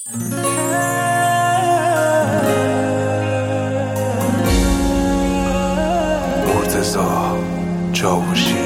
مرتضی چاوشی.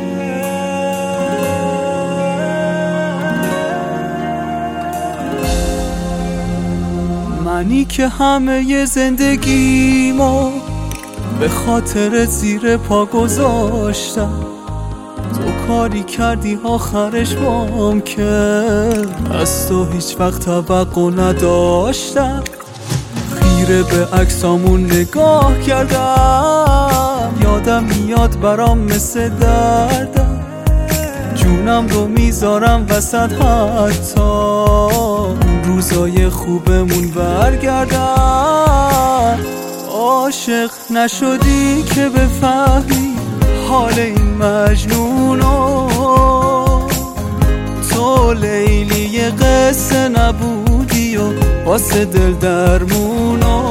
منی که همه زندگیمو به خاطر زیر پا گذاشتم، تو کاری کردی آخرش بام که از تو هیچ وقت توقع نداشتم. خیره به عکسامون نگاه کردم، یادم میاد برام مثل دردم، جونم رو میذارم وسط حتی اون روزای خوبمون برگردم. عاشق نشدی که بفهمی حال این مجنونو، تو لیلی قصه نبودی و واسه دل درمونو،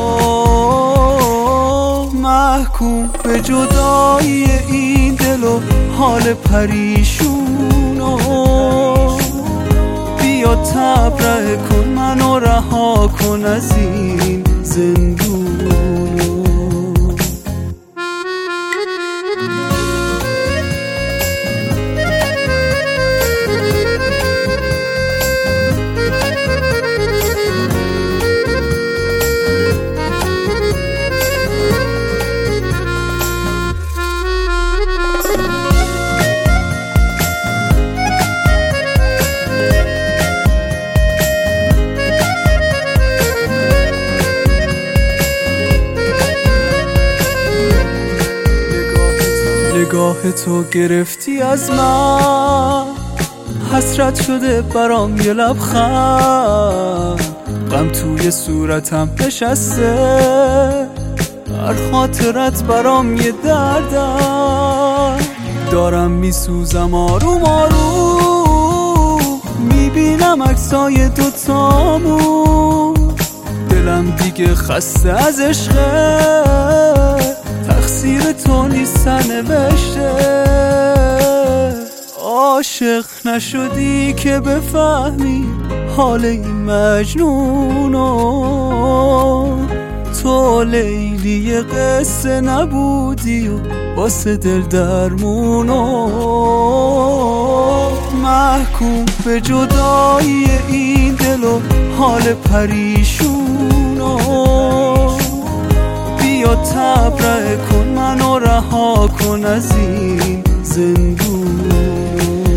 محکوم به جدایی این دل و حال پریشونو. بیا تبرئه کن منو، رها کن از این زندونو. نگاه تو گرفتی از من، حسرت شده برام یه لبخند، غم توی صورتم نشسته، هر خاطرت برام یه دردم، دارم میسوزم آروم آروم، میبینم عکسای دوتامون، دلم دیگه خسته از عشقه، تقصیر تو نیست نوشته. عاشق نشدی که بفهمی حال این مجنونو، تو لیلی قصه نبودی و واسه دل درمونو، محکوم به جدایی این دل و حال پریشونو. بیا تبرئه کن منو، رها کن از این زندون.